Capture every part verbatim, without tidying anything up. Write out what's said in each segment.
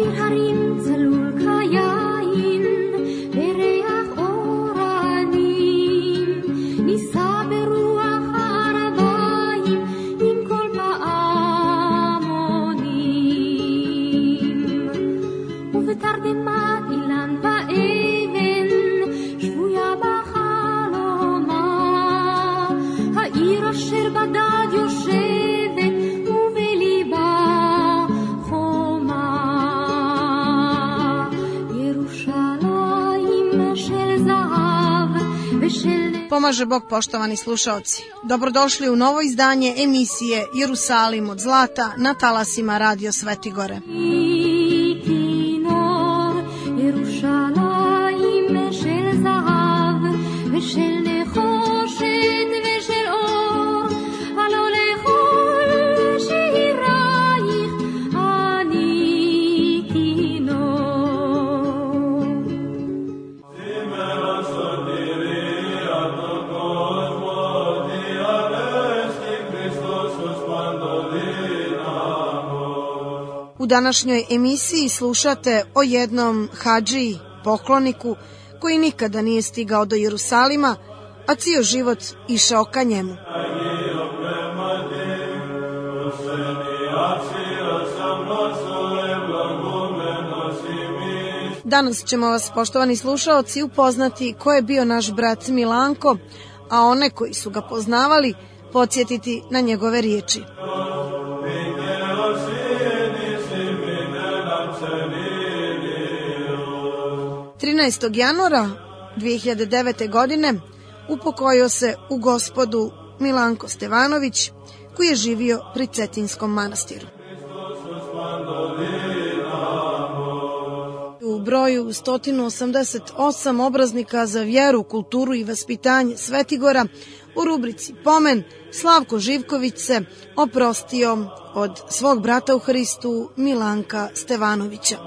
Pomaže Bog, poštovani slušaoci. Dobrodošli u novo izdanje emisije Jerusalim od zlata na talasima Radio Svetigore. U današnjoj emisiji slušate o jednom hadžiji, pokloniku, koji nikada nije stigao do Jerusalima, a cijel život išao ka njemu. Danas ćemo vas, poštovani slušaoci, upoznati ko je bio naš brat Milanko, a one koji su ga poznavali podsjetiti na njegove riječi. trinaestog januara dve hiljade devete. godine upokojio se u Gospodu Milanko Stevanović, koji je živio pri Cetinskom manastiru. U broju sto osamdeset osam obraznika za vjeru, kulturu i vaspitanje Svetigora u rubrici Pomen Slavko Živković se oprostio od svog brata u Hristu Milanka Stevanovića.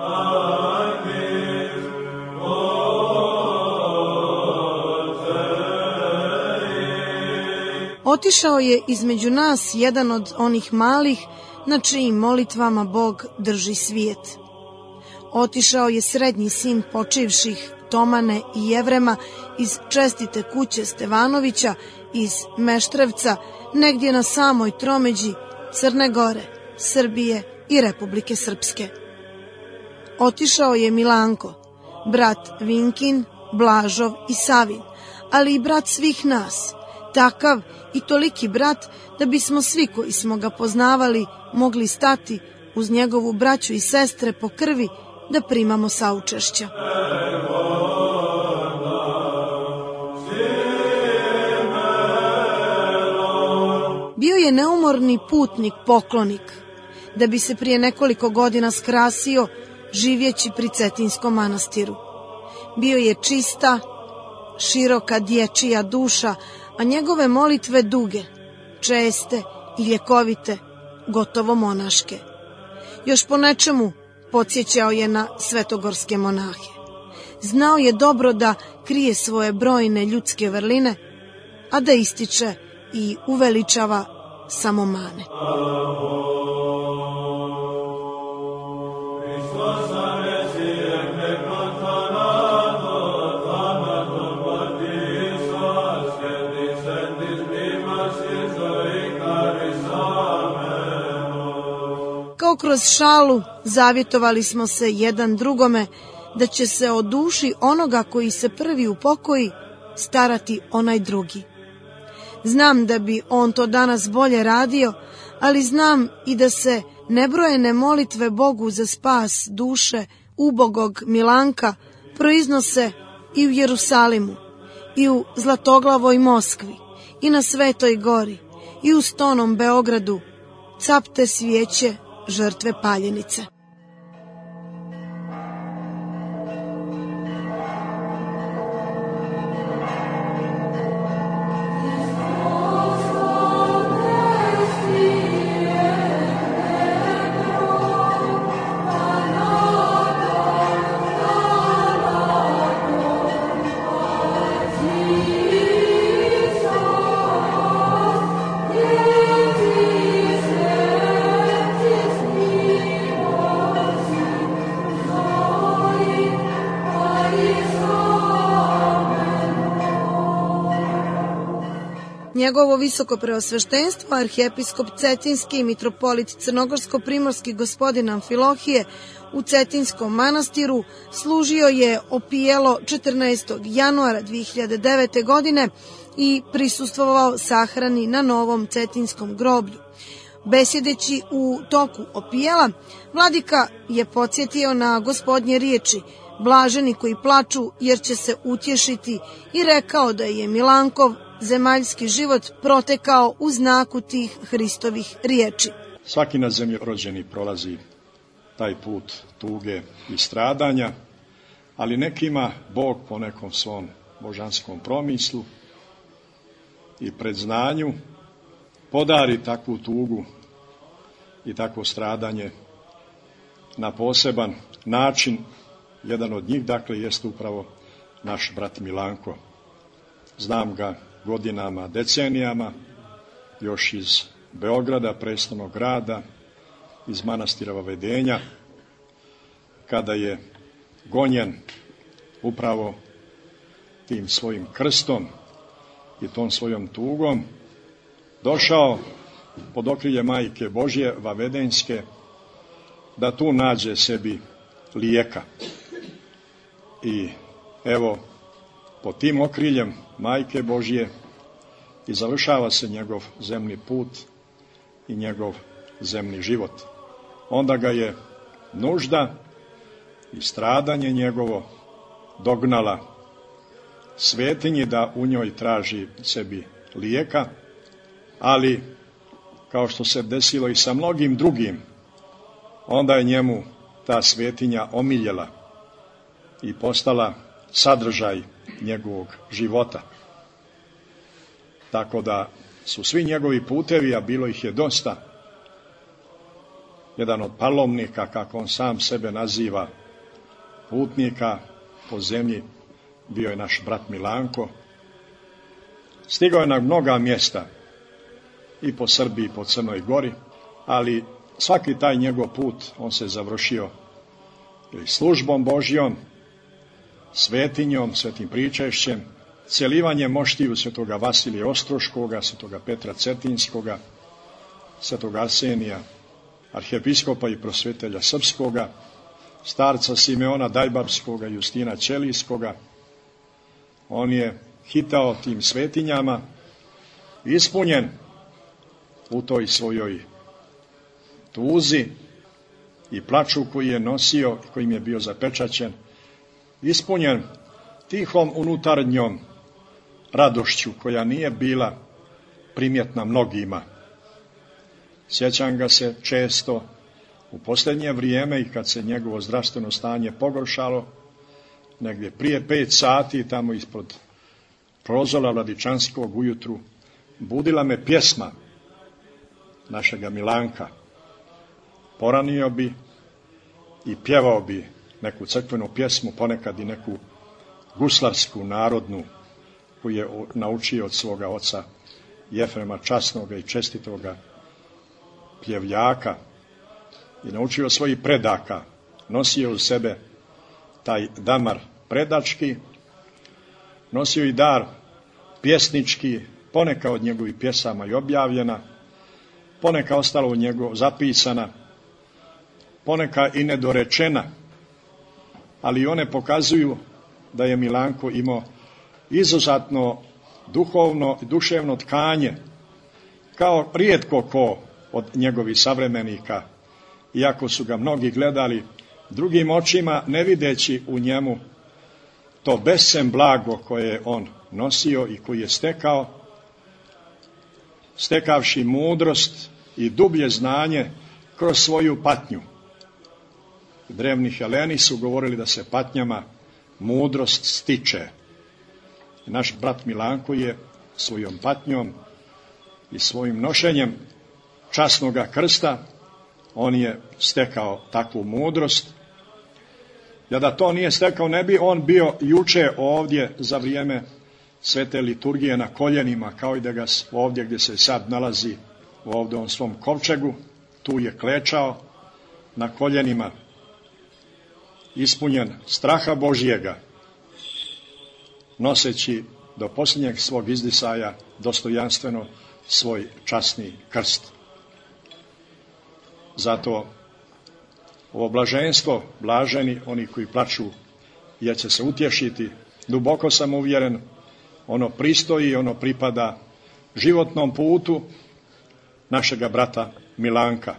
Otišao je između nas jedan od onih malih na čijim molitvama Bog drži svijet. Otišao je srednji sin počivših Tomane i Jevrema iz čestite kuće Stevanovića iz Meštrevca, negdje na samoj tromeđi Crne Gore, Srbije i Republike Srpske. Otišao je Milanko, brat Vinkin, Blažov i Savin, ali i brat svih nas, takav i toliki brat da bismo svi koji smo ga poznavali mogli stati uz njegovu braću i sestre po krvi da primamo saučešća. Bio je neumorni putnik, poklonik, da bi se prije nekoliko godina skrasio živjeći pri Cetinskom manastiru. Bio je čista, široka dječija duša, a njegove molitve duge, česte i ljekovite, gotovo monaške. Još po nečemu podsjećao je na svetogorske monahe. Znao je dobro da krije svoje brojne ljudske vrline, a da ističe i uveličava samo mane. Kao kroz šalu zavjetovali smo se jedan drugome da će se o duši onoga koji se prvi upokoji starati onaj drugi. Znam da bi on to danas bolje radio, ali znam i da se nebrojene molitve Bogu za spas duše ubogog Milanka proiznose i u Jerusalimu, i u Zlatoglavoj Moskvi, i na Svetoj Gori, i u Stonom Beogradu, capte svijeće žrtve paljenice. Oh njegovo visoko preosveštenstvo, arhijepiskop Cetinski i mitropolit Crnogorsko-primorski gospodin Amfilohije u Cetinskom manastiru služio je opijelo četrnaestog januara dve hiljade devete. godine i prisustvovao sahrani na Novom Cetinskom groblju. Besjedeći u toku opijela, vladika je podsjetio na Gospodnje riječi: blaženi koji plaču jer će se utješiti, i rekao da je Milankov zemaljski život protekao u znaku tih Hristovih riječi. Svaki na zemlji rođeni prolazi taj put tuge i stradanja, ali nekima Bog po nekom svom božanskom promislu i predznanju podari takvu tugu i takvo stradanje na poseban način. Jedan od njih, dakle, jest upravo naš brat Milanko. Znam ga godinama, decenijama, još iz Beograda, prestolnog grada, iz manastira Vavedenja, kada je gonjen upravo tim svojim krstom i tom svojom tugom, došao pod okrilje Majke Božje Vavedenjske da tu nađe sebi lijeka. I evo, pod tim okriljem Majke Božje i završava se njegov zemni put i njegov zemni život. Onda ga je nužda i stradanje njegovo dognala svetinji da u njoj traži sebi lijeka, ali kao što se desilo i sa mnogim drugim, onda je njemu ta svetinja omiljela i postala sadržaj njegovog života. Tako da su svi njegovi putevi, a bilo ih je dosta, jedan od palovnika, kako on sam sebe naziva, putnika po zemlji, bio je naš brat Milanko. Stigao je na mnoga mjesta, i po Srbiji, i po Crnoj Gori, ali svaki taj njegov put, on se završio ili službom Božjom, svetinjom, svetim pričešćem, cjelivanjem moštiju svetoga Vasilija Ostroškoga, svetoga Petra Cetinskoga, svetoga Arsenija, arhijepiskopa i prosvetelja srpskoga, starca Simeona Dajbabskoga i Justina Ćelijskoga. On je hitao tim svetinjama, ispunjen u toj svojoj tuzi i plaču koji je nosio i kojim je bio zapečaćen, ispunjen tihom unutarnjom radošću koja nije bila primjetna mnogima. Sjećam ga se često u posljednje vrijeme, i kad se njegovo zdravstveno stanje pogoršalo, negdje prije pet sati, tamo ispod prozora Vladičanskog ujutru, budila me pjesma našega Milanka. Poranio bi i pjevao bi neku crkvenu pjesmu, ponekad i neku guslarsku, narodnu, koju je naučio od svoga oca Jefrema, časnoga i čestitoga pjevljaka, i naučio svojih predaka. Nosio u sebe taj damar predački, nosio i dar pjesnički, poneka od njegovih pjesama i objavljena, poneka ostala u njegov zapisana, poneka i nedorečena, ali one pokazuju da je Milanko imao izuzetno duhovno i duševno tkanje, kao rijetko ko od njegovih savremenika, iako su ga mnogi gledali drugim očima, ne videći u njemu to bescen blago koje je on nosio i koji je stekao, stekavši mudrost i dublje znanje kroz svoju patnju. Drevni Heleni su govorili da se patnjama mudrost stiče. Naš brat Milanko je svojom patnjom i svojim nošenjem časnoga krsta, on je stekao takvu mudrost. Ja da to nije stekao, ne bi on bio juče ovdje za vrijeme svete liturgije na koljenima, kao i da ga ovdje gdje se sad nalazi, ovdje on svom kovčegu, tu je klečao na koljenima, ispunjen straha Božjega, noseći do posljednjeg svog izdisaja dostojanstveno svoj časni krst. Zato ovo blaženstvo, blaženi oni koji plaču, jer će se utješiti, duboko sam uvjeren, ono pristoji, ono pripada životnom putu našega brata Milanka.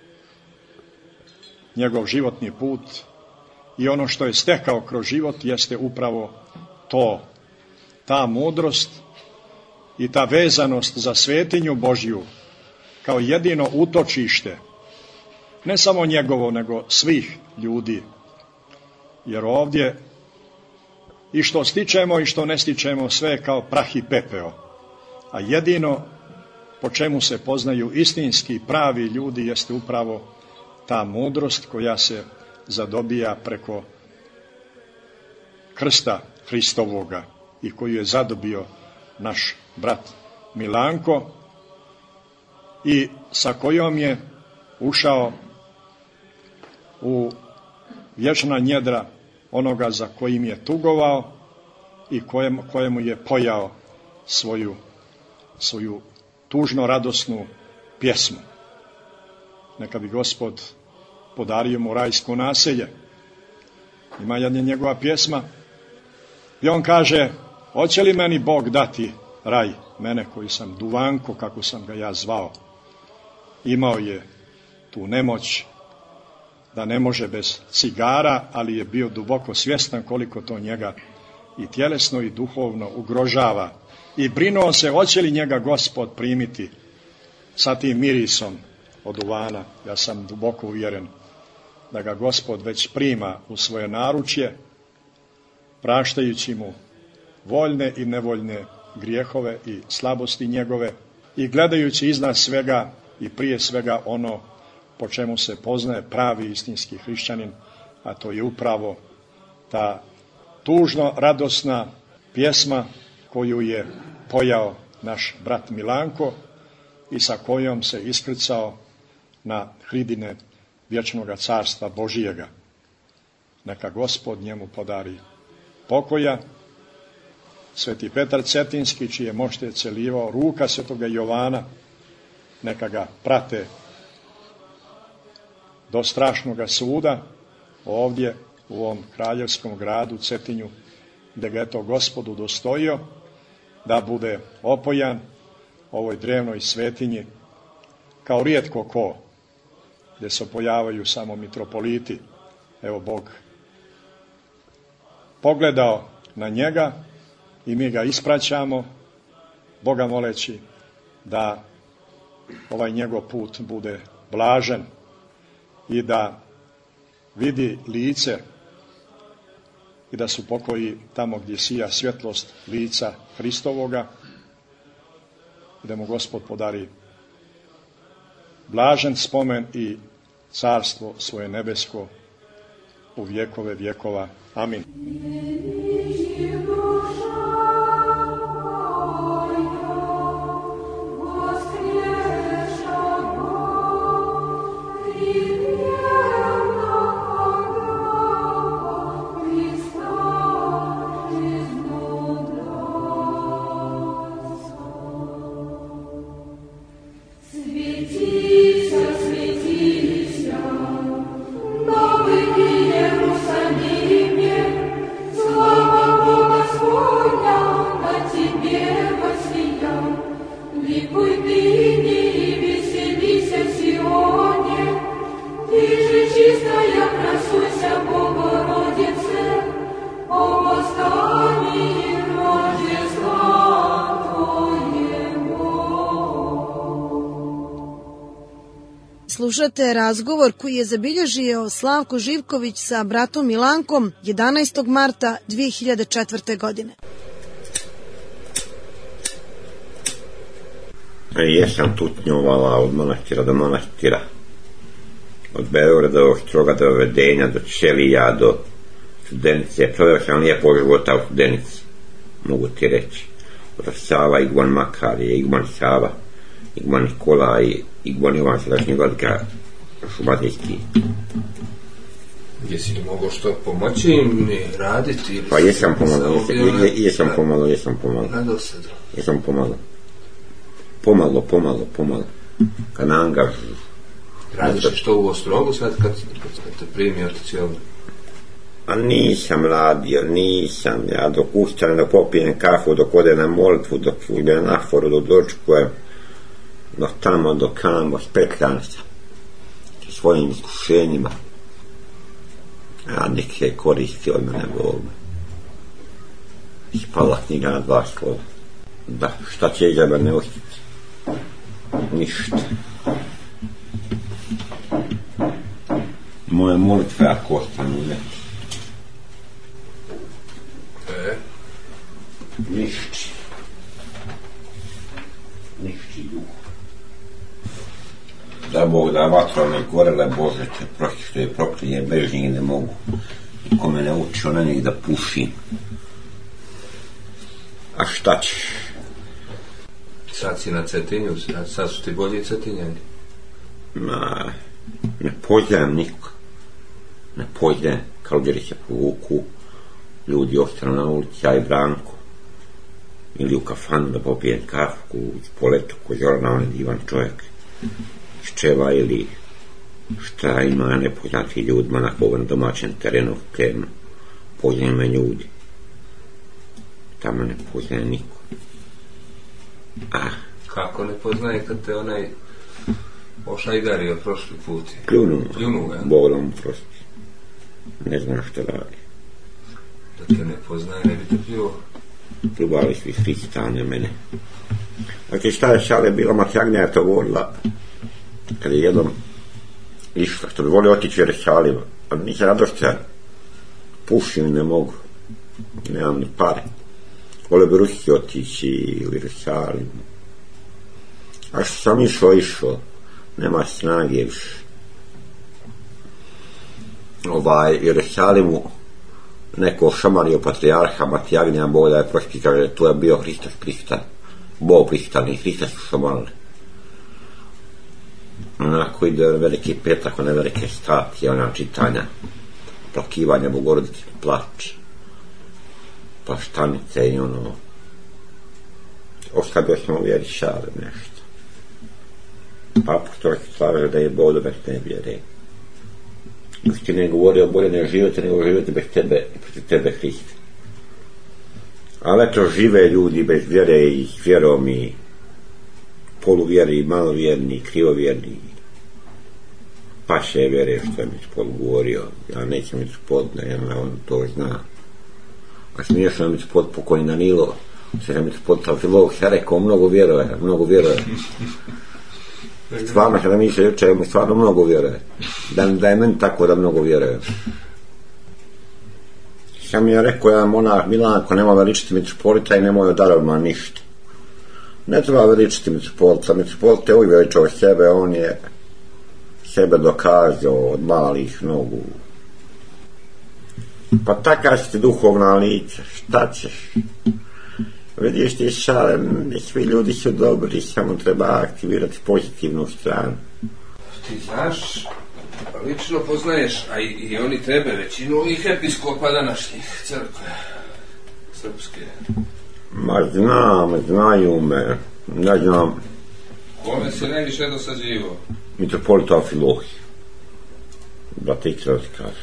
Njegov životni put i ono što je stekao kroz život jeste upravo to, ta mudrost i ta vezanost za svetinju Božju kao jedino utočište, ne samo njegovo, nego svih ljudi. Jer ovdje i što stičemo i što ne stičemo, sve je kao prah i pepeo. A jedino po čemu se poznaju istinski pravi ljudi jeste upravo ta mudrost koja se zadobija preko krsta Hristovoga i koju je zadobio naš brat Milanko i sa kojom je ušao u vječna njedra onoga za kojim je tugovao i kojemu, kojemu je pojao svoju, svoju tužno radosnu pjesmu. Neka bi Gospod podario mu rajsko naselje. Ima jedna njegova pjesma i on kaže: hoće li meni Bog dati raj, mene koji sam Duvanko, kako sam ga ja zvao. Imao je tu nemoć da ne može bez cigara, ali je bio duboko svjestan koliko to njega i tjelesno i duhovno ugrožava. I brinuo se hoće li njega Gospod primiti sa tim mirisom od duvana. Ja sam duboko uvjeren da ga Gospod već prima u svoje naručje, praštajući mu voljne i nevoljne grijehove i slabosti njegove i gledajući iznad svega i prije svega ono po čemu se poznaje pravi istinski hrišćanin, a to je upravo ta tužno radosna pjesma koju je pojao naš brat Milanko i sa kojom se iskrcao na hridine vječnoga carstva Božijega. Neka Gospod njemu podari pokoja. Sveti Petar Cetinski, čije mošte je celivao ruka svetoga Jovana, neka ga prate do strašnoga suda ovdje u ovom kraljevskom gradu Cetinju, gdje ga je to Gospod udostojio da bude opojan ovoj drevnoj svetinji kao rijetko ko, gdje se opojavaju samo mitropoliti. Evo Bog pogledao na njega i mi ga ispraćamo, Boga moleći da ovaj njegov put bude blažen i da vidi lice i da se upokoji tamo gdje sija svjetlost lica Hristovoga i da mu Gospod podari blažen spomen i carstvo svoje nebesko u vjekove vjekova. Amin. Slušate razgovor koji je zabilježio Slavko Živković sa bratom Milankom jedanaestog marta dvije hiljade četvrte. godine. Jesam tutnjovala od manastira do manastira, od Beograda do Ostroga do Vedenja, do Ćelija, do Studenice. Proveo sam lijepog života u Studenici, mogu ti reći. Od Sava, Igman Makarije, Igman Sava, Igman Nikola i Igman Ivan sadašnji vladika Šumadijski. Jesi li mogao što pomoći im raditi? Ili pa jesam pomalo, jesam pomalo, jesam pomalo. Na dosadu. Jesam pomalo. Pomalo, pomalo, pomalo. Kad na angažu. Radiš li što u Ostrogu sad kad, kad te primi otac Jovan? A nisam radio, nisam. Ja dok ustanem da popijem kafu, dok ode na molitvu, dok ide na foru, dok dočekujem, dok tamo, dok kamo, spetljam se sa svojim iskušenjima. Ja neke koristi od mene Bog. Spala knjiga na dva slova. Da, šta će iza mene ostati? Ništa. Moje molitve ako ostanu neki. E? Nišći. Nišći duh. Da Bog da vatra me gorele, Bože te proći što je proklinje, bez njih ne mogu. I ko me ne učio na njih da pušim. A šta ćeš? Sad si na Cetinju, sad su ti bolji Cetinjani. Ma, ne poznajem niko. Ne poznajem. Kalbiri se povuku, ljudi ostanu na ulici, ja i Branko. Ili u kafanu da popijem kafu, u poletu ko Zorana, on je divan čovjek. Iz Čeva ili šta ima nepoznati ljudima na ovom domaćem terenu krenu. Poznajem me ljudi. Tamo ne poznaje niko. Ah. Kako ne poznaje kad te onaj ošajgario prošli put? Pljunu. Pljunu ga. Bog da mu prosti. Ne znam što radi. Da te ne poznaje, ne bi te pljuo. Pljubali svi svi stane mene. Znači šta je šale bila, Matjagnja je to govorila kad je jednom išla, što bi volio otići Jerusalima, a nisam radošćan, pušim i ne mogu, nemam ni pare, volio bi Rusiji otići u Jerusalimu, a što sam išao, išao, nema snage više. Ovaj Jerusalimu neko šamario patrijarha Matjagnja, Bog da je prošli, kaže, tu je bio Hristos pristan, Bog pristan i Hristos su šamarili. Onako ide veliki petak, one velike statije, ona čitanja, plakivanja Bogorodice, plač, pa štanice i ono, ostavio sam u vjeri šale nešto. Pa što se slaže da je Bog bez ne vjere. Istine je govorio, bolje ne živjeti nego živjeti bez tebe i protiv tebe Hriste. Ali eto žive ljudi bez vjere i s vjerom i poluvjerni, malovjerni, krivovjerni. Paše vjere što je mi spod govorio, ja nećem mi spod, ne, on to zna. A smiješno je mi spod pokojni Danilo, se je mi spod Tafilov, se rekao, mnogo vjeruje, mnogo vjeruje. Stvarno, kada mi se juče, mi stvarno mnogo vjeruje. Da, da je meni tako da mnogo vjeruje. Sam mi je rekao, ja monah Milanko, nema veličiti mitropolita i nemoj darovima ništa. Ne treba veličiti mitropolita, mitropolita je uvijek veličao sebe, on je sebe dokazao od malih nogu. Pa taka si ti duhovna lica, šta ćeš? Vidiš ti šale, svi ljudi su dobri, samo treba aktivirati pozitivnu stranu. Ti znaš, lično poznaješ, a i, i oni tebe, većinu ovih episkopa današnjih crkve srpske. Ma znam, znaju me, ne znam. Kome se najviše dosađivo? Mitropolita Afilohije. Brate Ikra ti kaže.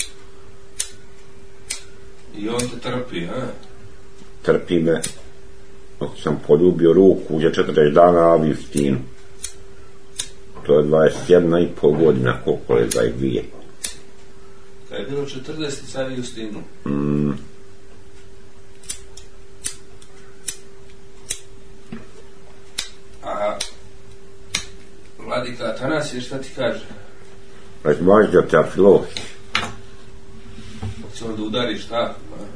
I on te trpi, a? Trpi me. Dok sam poljubio ruku, je četrdeset dana Avi Justinu. To je dvadeset jedna i pol godina, koliko je dvadeset dvije. Kad je bilo četrdeset sa Avi Justinu? Mm. A vladika Atanasije šta ti kaže? Razmaždio te Afilohije. Hoće on da udariš tako, a?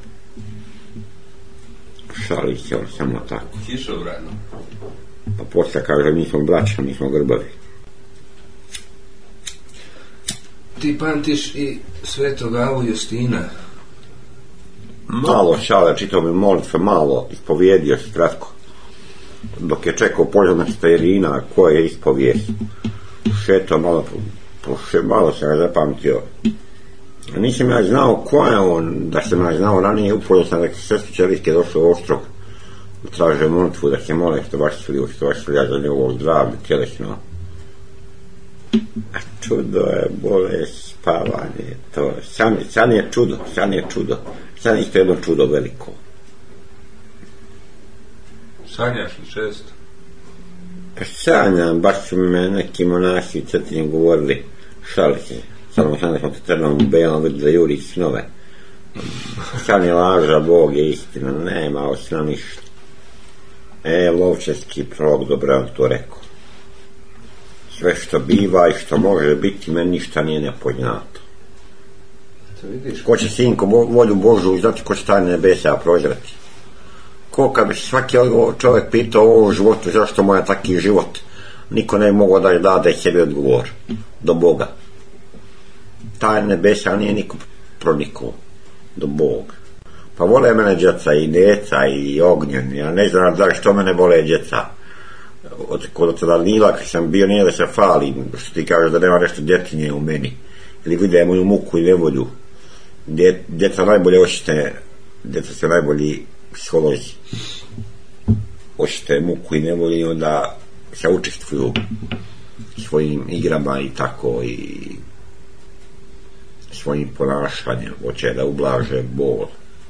Šali se on samo tako. Kišobradno. Pa posle kaže, mi smo braća, mi smo grbavi. Ti pamtiš i svetog Avu Justina? Malo šale, čitao mi molitve, malo ispovjedio se kratko. Dok je čekao požadna stajerina koja je ispovijest. Šeto malo, po, malo se ga zapamtio. Nisam ja znao ko je on, da sam ja znao ranije, upoznao sam da sestri Čeliske došlo u Ostrog, da traže molitvu, da se mole što baš sli, što baš sli, za njegovo zdravlje, tjelesno. A čudo je bolest, spavanje, to, san, san je čudo, san je čudo, san je isto jedno čudo veliko. Sanjaš li često? Pa sanjam, baš su me neki monasi u Cetini govorili, šali se, samo sam da smo te crnom belom vidi da juri snove. San je laža, Bog je istina, nema o sna ništa. E, Lovčevski prorok dobro to rekao. Sve što biva i što može biti, meni ništa nije nepoznato. Ko će sinko volju Božu i znati ko će taj nebesa prozrati? Ko kad bi svaki čovjek pitao o ovom životu zašto mu je taki život, niko ne mogo da dade sebi odgovor do Boga. Taj nebesa nije niko pronikao do Boga. Pa vole mene djeca i djeca i ognjen, ja ne znam da što mene vole djeca. Od kod tada Lila kad sam bio, nije da se falim, što ti kažeš da nema nešto djetinje u meni, ili vide moju muku i nevolju. Dje, djeca najbolje očite, djeca se najbolji psiholozi, očite muku i nevolju i onda se učestvuju svojim igrama i tako i svojim ponašanjem, hoće da ublaže bol.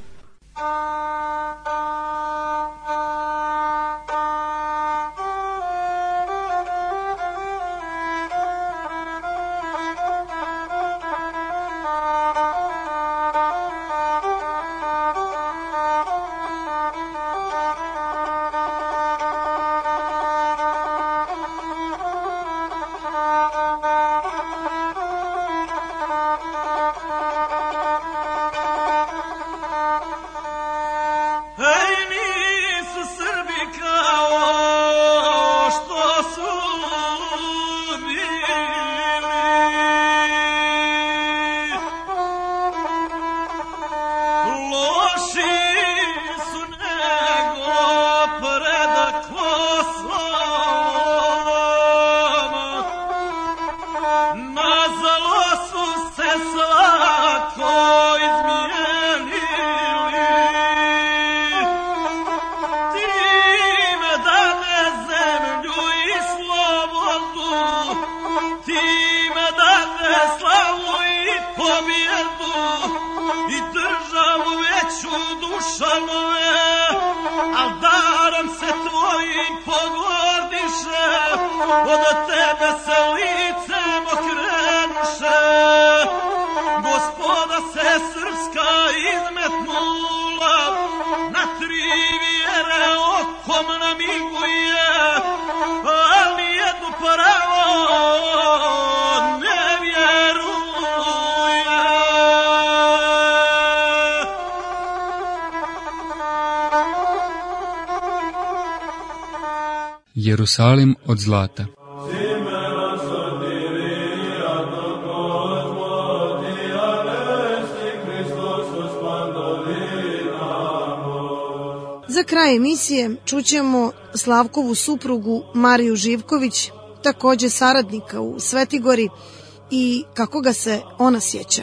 Jerusalim od zlata. Za kraj emisije čućemo Slavkovu suprugu Mariju Živković, takođe saradnika u Svetigori, i kako ga se ona sjeća.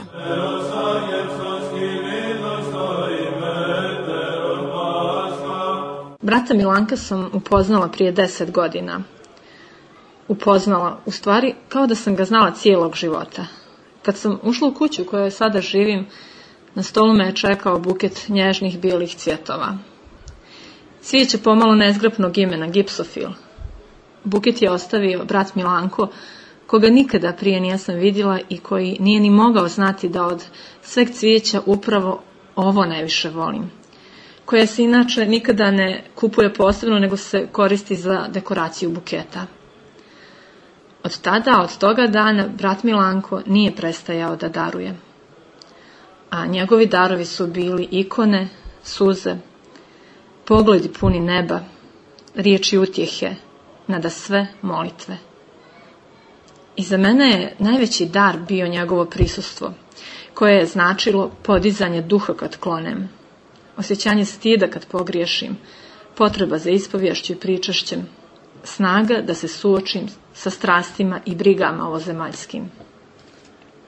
Brata Milanka sam upoznala prije deset godina. Upoznala, u stvari, kao da sam ga znala cijelog života. Kad sam ušla u kuću u kojoj sada živim, na stolu me je čekao buket nježnih bijelih cvjetova. Cvijeće pomalo nezgrapnog imena Gipsofil. Buket je ostavio brat Milanko, koga nikada prije nisam vidjela i koji nije ni mogao znati da od sveg cvijeća upravo ovo najviše volim, koja se inače nikada ne kupuje posebno, nego se koristi za dekoraciju buketa. Od tada, od toga dana, brat Milanko nije prestajao da daruje. A njegovi darovi su bili ikone, suze, pogledi puni neba, riječi utjehe, nada sve molitve. I za mene je najveći dar bio njegovo prisustvo, koje je značilo podizanje duha kad klonem, osjećanje stida kad pogriješim, potreba za ispovješću i pričašćem, snaga da se suočim sa strastima i brigama ovozemaljskim.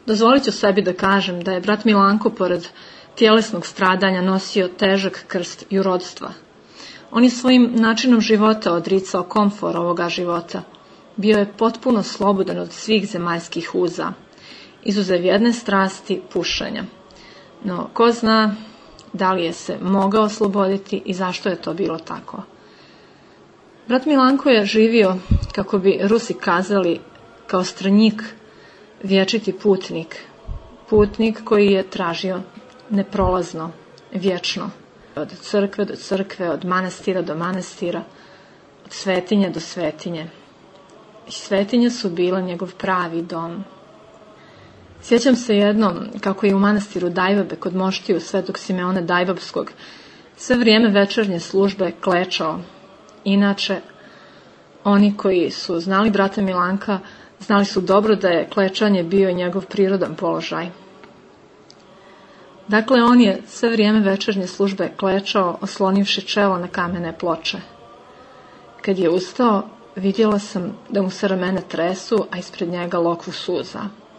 Dozvolit ću sebi da kažem da je brat Milanko pored tjelesnog stradanja nosio težak krst jurodstva. On je svojim načinom života odricao komfor ovoga života. Bio je potpuno slobodan od svih zemaljskih uza, izuzev jedne strasti, pušenja. No, ko zna da li je se mogao osloboditi i zašto je to bilo tako. Brat Milanko je živio, kako bi Rusi kazali, kao stranjik, vječiti putnik. Putnik koji je tražio neprolazno, vječno. Od crkve do crkve, od manastira do manastira, od svetinje do svetinje. I svetinje su bile njegov pravi dom. Sjećam se jednom kako je u manastiru Dajvabe kod moštiju svetog Simeona Dajvabskog sve vrijeme večernje službe klečao. Inače, oni koji su znali brata Milanka znali su dobro da je klečanje bio i njegov prirodan položaj. Dakle, on je sve vrijeme večernje službe klečao, oslonivši čelo na kamene ploče. Kad je ustao, vidjela sam da mu se ramena tresu, a ispred njega lokvu suza.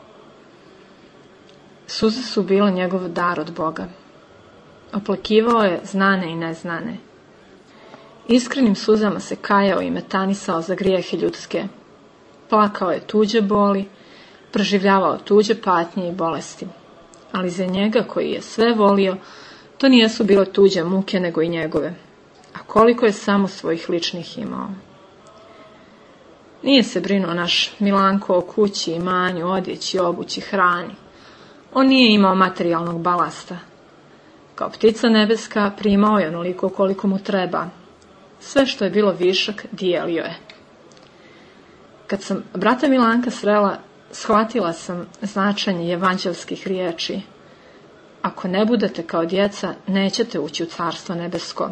Suze su bile njegov dar od Boga. Oplakivao je znane i neznane. Iskrenim suzama se kajao i metanisao za grijehe ljudske. Plakao je tuđe boli, proživljavao tuđe patnje i bolesti. Ali za njega koji je sve volio, to nijesu bile tuđe muke nego i njegove. A koliko je samo svojih ličnih imao. Nije se brinuo naš Milanko o kući, imanju, odjeći, obući, hrani. On nije imao materijalnog balasta. Kao ptica nebeska primao je onoliko koliko mu treba. Sve što je bilo višak dijelio je. Kad sam brata Milanka srela, shvatila sam značenje evanđelskih riječi. Ako ne budete kao djeca, nećete ući u carstvo nebesko.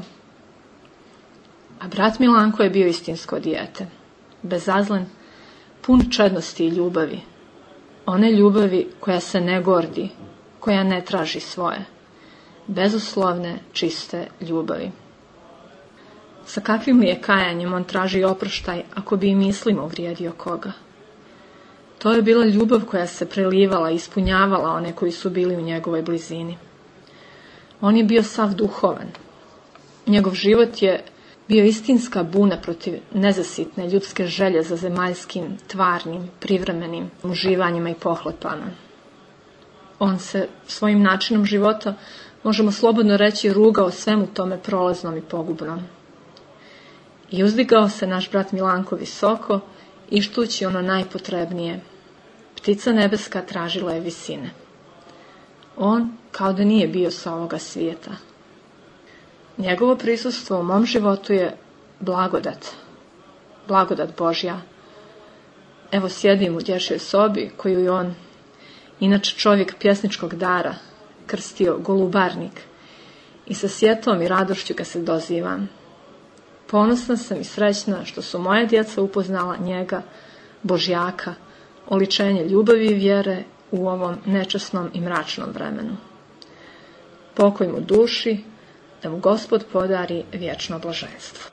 A brat Milanko je bio istinsko dijete. Bezazlen, pun čednosti i ljubavi. One ljubavi koja se ne gordi, koja ne traži svoje. Bezuslovne, čiste ljubavi. Sa kakvim li je kajanjem on traži oproštaj ako bi i mislimo uvrijedio koga? To je bila ljubav koja se prelivala i ispunjavala one koji su bili u njegovoj blizini. On je bio sav duhovan. Njegov život je bio istinska buna protiv nezasitne ljudske želje za zemaljskim, tvarnim, privremenim uživanjima i pohlepama. On se svojim načinom života, možemo slobodno reći, rugao svemu tome prolaznom i pogubnom. I uzdigao se naš brat Milanko visoko, ištući ono najpotrebnije. Ptica nebeska tražila je visine. On kao da nije bio sa ovoga svijeta. Njegovo prisustvo u mom životu je blagodat. Blagodat Božja. Evo sjedim u dječjoj sobi koju je on, inače čovjek pjesničkog dara, krstio Golubarnik i sa sjetom i radošću ga se dozivam. Ponosna sam i srećna što su moja djeca upoznala njega, Božjaka, oličenje ljubavi i vjere u ovom nečasnom i mračnom vremenu. Pokoj mu duši, da mu Gospod podari vječno blaženstvo.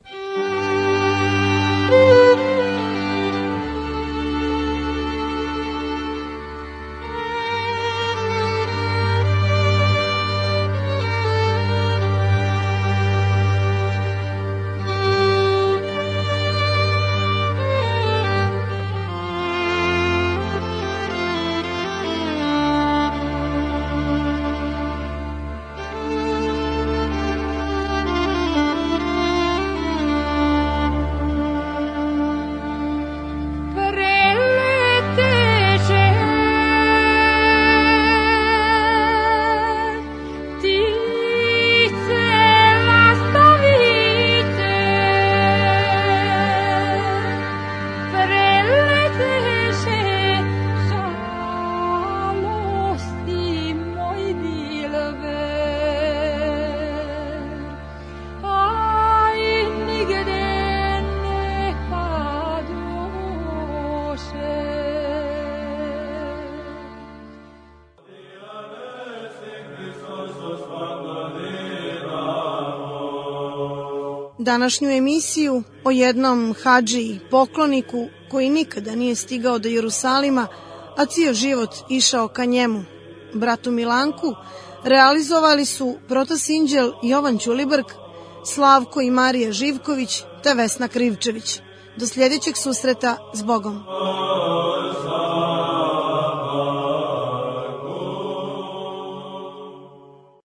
Današnju emisiju o jednom hadži pokloniku koji nikada nije stigao do Jerusalima a cijel život išao ka njemu, bratu Milanku, realizovali su protosinđel Jovan Ćulibrk, Slavko i Marija Živković te Vesna Krivčević. Do sljedećeg susreta, s Bogom.